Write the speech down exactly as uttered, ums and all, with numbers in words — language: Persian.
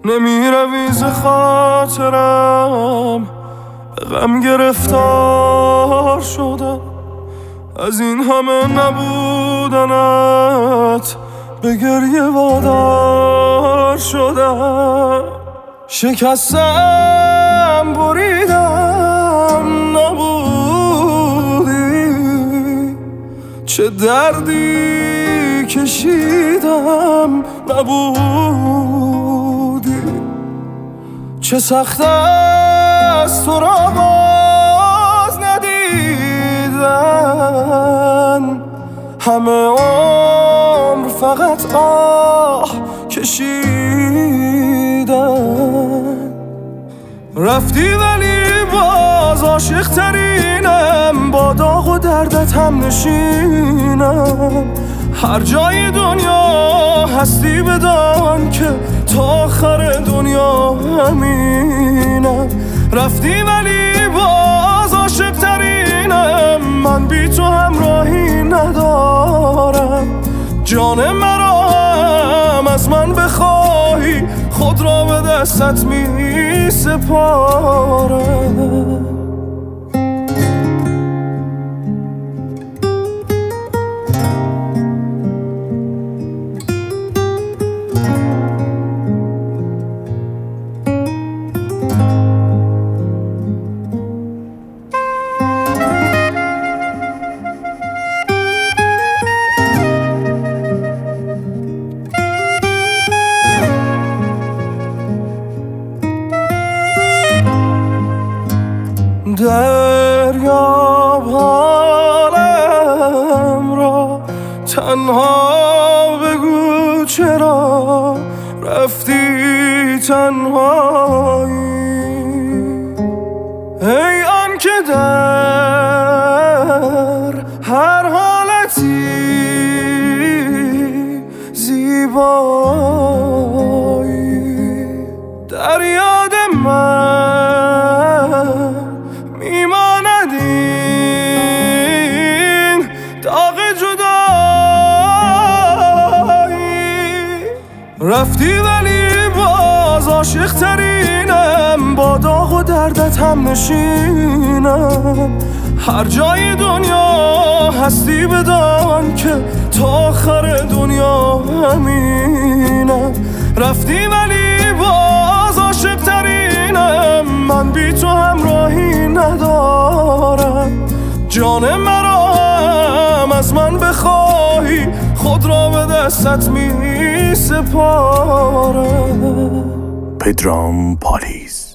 نمیروی ز خاطرم، به غم گرفتار شدم. از این همه نبودنت به گریه وادار شدم. شکستم بریدم نبودی، چه دردی کشیدم نبودی. چه سخت است تو را باز ندیدن، همه عمر فقط آه کشیدن. رفتی ولی باز عاشق ترینم، با داغ و دردت هم نشینم. هر جای دنیا هستی بدان که تا آخر دنیا همینم. رفتی ولی باز عاشق ترینم، من بی تو همراهی ندارم. جان مرا هم از من بخواهی، خود را به دستت می سپارم. دریاب حالم را، تنها بگو چرا رفتی تنهایی. ای آن که در هر حالتی زیبایی، در یاد من میماند این داغ جدایی. رفتی ولی باز عاشق ترینم، با داغ و دردت هم نشینم. هر جای دنیا هستی بدان که تا آخر دنیا همینم. رفتی ولی باز عاشق ترینم، من بی تو همراهی ندارم. جان مرا هم از من بخواهی، خود را به دستت می سپارم. پدرام پالیز.